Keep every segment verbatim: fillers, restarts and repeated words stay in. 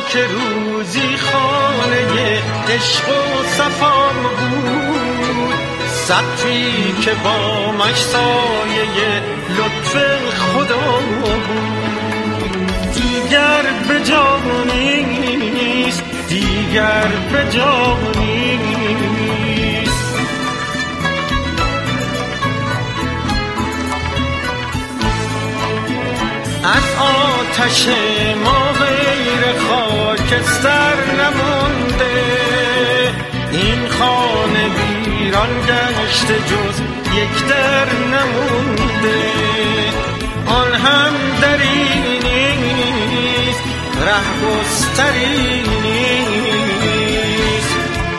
که روزی خانه عشق و صفا بود، سقفی که با مش سایه لطف خدا بود. دیگر به جا نیست، دیگر به جا نیست. از آتش ما غیر خاکستر نمونده، این خانه ویران گشته جز یک در نمونده. آن هم دری نیست، ره گستری نیست.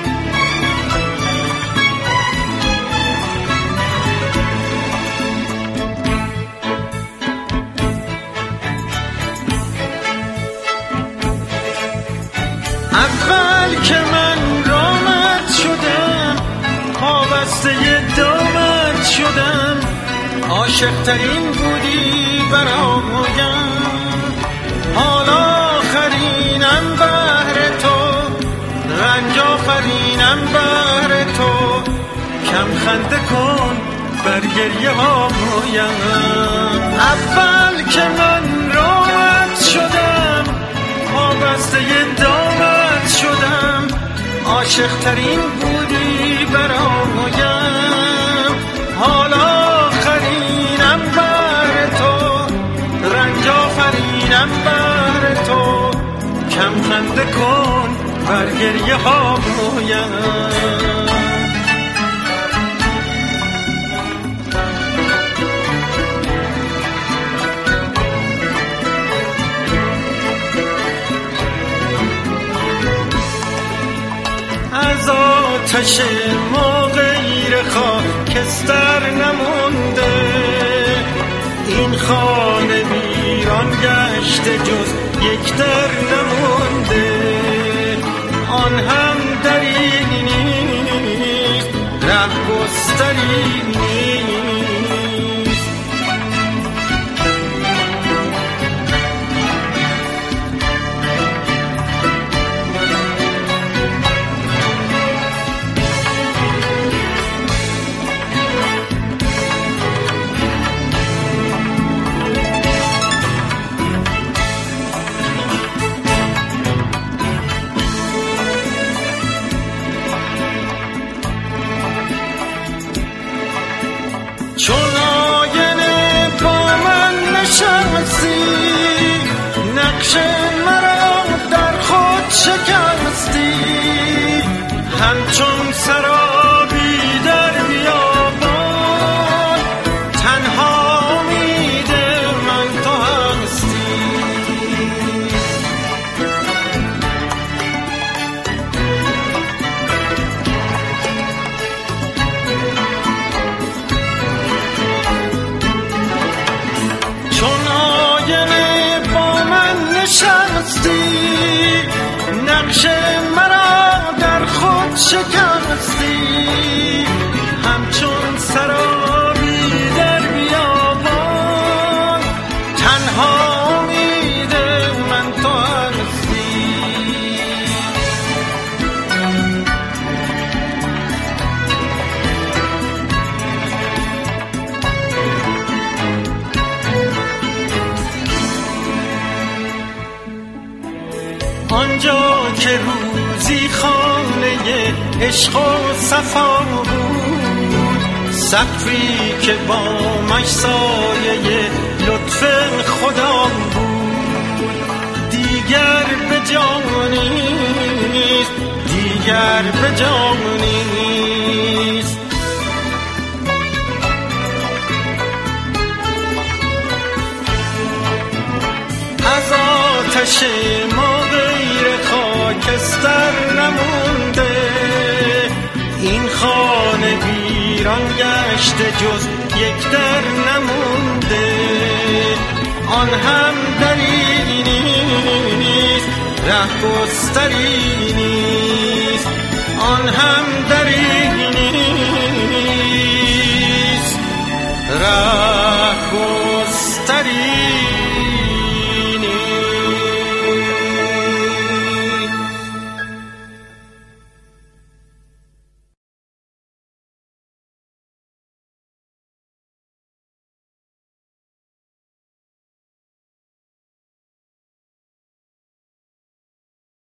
اول که من رامت شدم، پابسته دامت شدم، عاشق ترین بودی برایم. حالا آخرینم بهر تو، رنج آفرینم بهر تو. کم خنده کن بر گریه هایم. اول که من رامت شدم، پابسته دامت شدم، عاشق ترین بودی برایم. حالا آخرینم بر تو، رنج آفرینم بر تو. کم خنده کن بر گریه هایم. از آتش ما غیر خاکستر نمونده، این خانه ویران گشته جز یک در نمونده. آن هم دری نیست، ره گستری نیست. چون آینه با من نشستی، نقش مرا در خود شکستی. همچون سرابی در بیابان، تنها امید من تو هستی. نقش مرا در خود شکستی. همچون سرابی در بیابان، تنها امید من تو هستی. آنجا که روزی خانه عشق و صفا بود، سقفی که با مش سایه لطف خدا بود. دیگر به جا نیست، دیگر به جا نیست. از آتش ما غیر خاکستر نمونده، این خانه ویران گشته جز یک در نمونده. آن هم دری نیست، ره گستری نیست. آن هم دری نیست، ره